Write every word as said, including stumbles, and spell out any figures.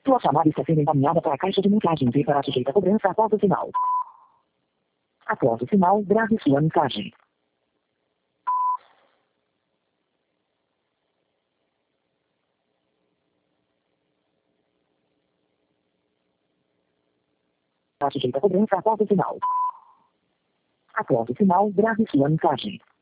Sua chamada está sendo encaminhada para a caixa de mensagens e será sujeita a cobrança após o sinal. Após o sinal, grave sua mensagem. Será sujeita a cobrança após o sinal. Após o sinal, grave sua mensagem.